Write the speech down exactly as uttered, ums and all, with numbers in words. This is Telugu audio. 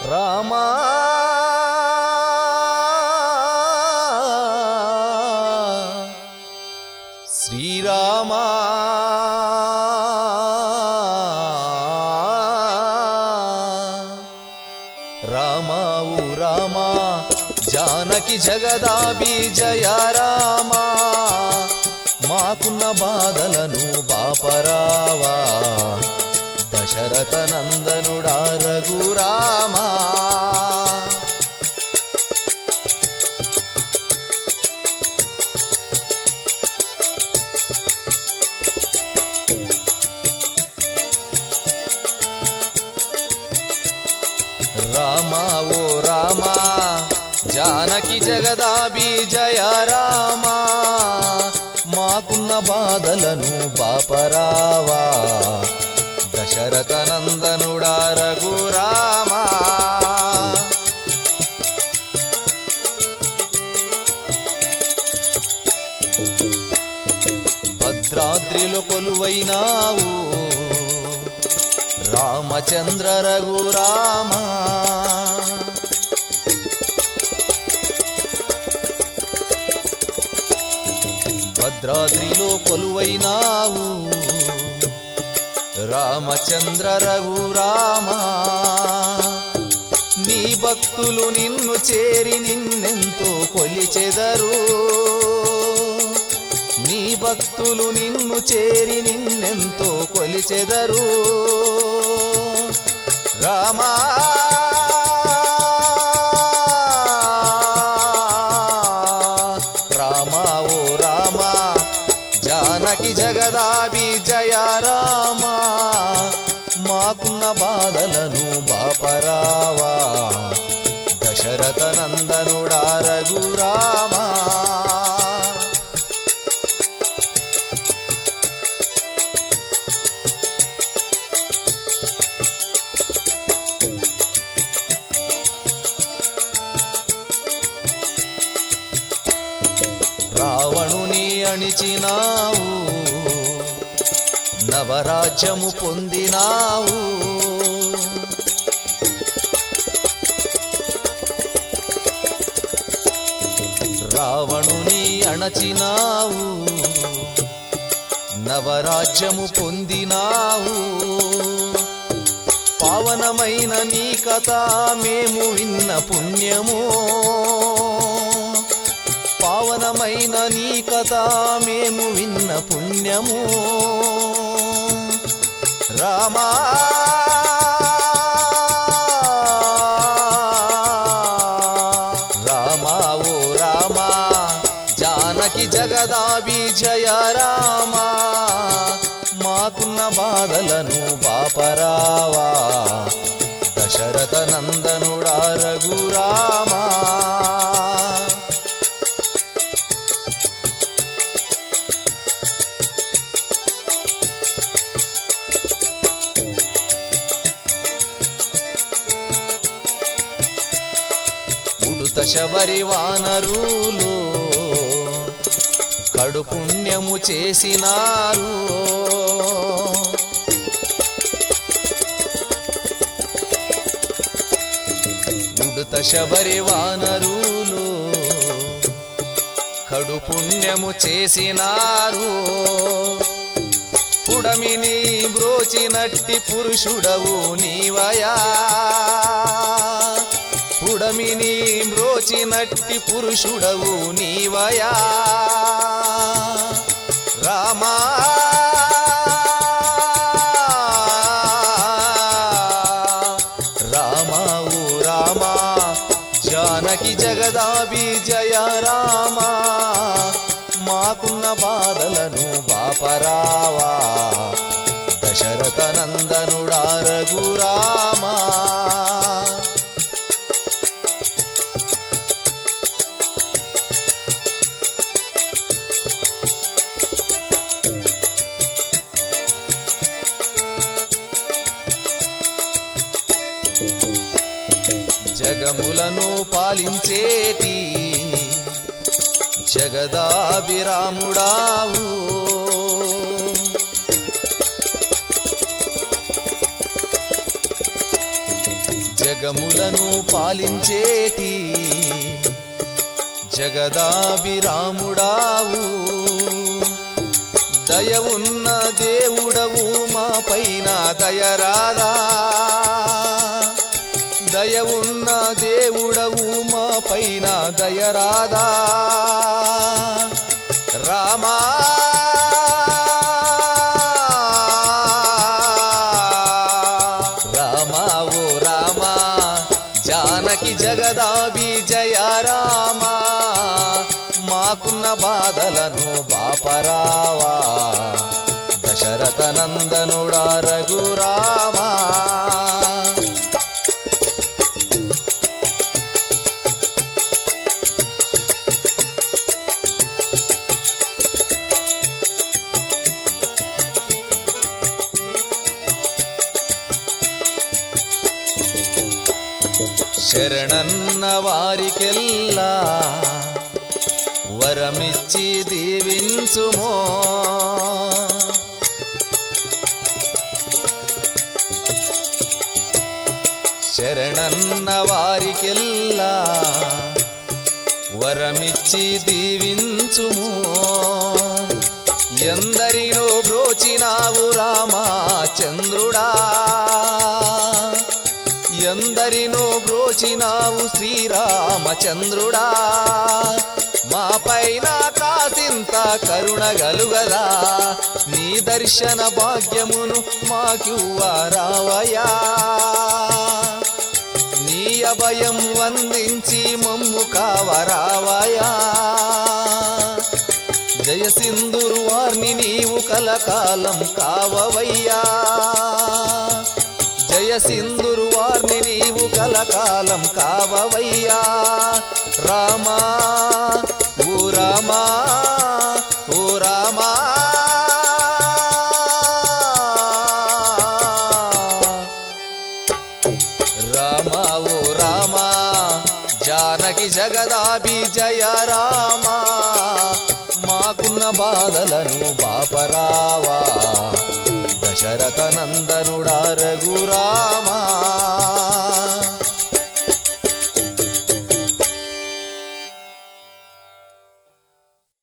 రామా శ్రీరామా రామా ఓ రామా జానకి జగదాభి జయ రామా మాకున్న బాధలను బాపరావా దశరథ నందనుడా రఘురామా రామా ఓ రామా జానకి జగదాభి జయ రామా మాకున్న బాధలను బాపరావా దశరథ నందనుడా రఘురామా భద్రాద్రిలో కొలువైనావు రామచంద్ర రఘురామా భద్రాద్రిలో కొలువైనావు రామచంద్ర రఘురామా నీ భక్తులు నిన్ను చేరి నిన్నెంతో కొలిచెదరు నీ భక్తులు నిన్ను చేరి నిన్నెంతో కొలిచెదరు రామా రామా ఓ రామా జానకి జగదాభి జయ రామా మాకున్న బాధలను బాపరావా దశరథ నందనుడా రఘురామా రావణుని అణిచినావు నవరాజ్యము పొందినావు రావణుని అణచినావు నవరాజ్యము పొందినావు పావనమైన నీ కథ మేము విన్న పుణ్యము పావనమైన నీ కథ మేము విన్న పుణ్యము రామా రామా ఓ రామా జానకి జగదాభి జయ రామా మాకున్న బాధలను బాపరావా దశరథ నందనుడా రఘురామా శబరి వానరులు కడు పుణ్యము చేసినారు ఉడుత శబరి వానరులు కడు పుణ్యము చేసినారు పుడమిని బ్రోచినట్టి పురుషుడవు నీవయా పుడమిని బ్రోచినట్టి పురుషుడవు నీవయా రామా రామా ఓ రామా జానకి జగదాభి జయ రామా మాకున్న బాధలను బాపరావా దశరథ నందనుడా రఘురామా జగములను పాలించేటి జగదాభిరాముడావు జగములను పాలించేటి జగదాభిరాముడావు దయ ఉన్న దేవుడవు మా పైన దయరాదా దయ ఉన్న దేవుడవు మా పైన దయరాదా రామా రామా ఓ రామా జానకి జగదాభి జయ రామా మాకున్న బాధలను బాపరావా దశరథ నందనుడా రఘురామా శరణన్న వారికెల్లా వరమిచ్చి దీవించుమో శరణన్న వారికెల్లా వరమిచ్చి దీవించుమో ఎందరినో బ్రోచినావు రామచంద్రుడా ఎందరినో బ్రోచినావు శ్రీరామచంద్రుడా మా పైన కాసింత కరుణ గలుగదా నీ దర్శన భాగ్యమును మాకివ్వరావయ్యా నీ అభయం వందించి మమ్ము కావరావయ్యా జయ సింధురు వారిని నీవు కలకాలం కావవయ్యా జయ సింధురు వారిని నీవు కలకాలం కావవయ్యా రామా ఓ రామా ఓ రామా రామా ఓ రామా జానకి జగదాభి జయ రామా మాకున్న బాధలను బాపరావా దశరథ నందనుడా రఘురామా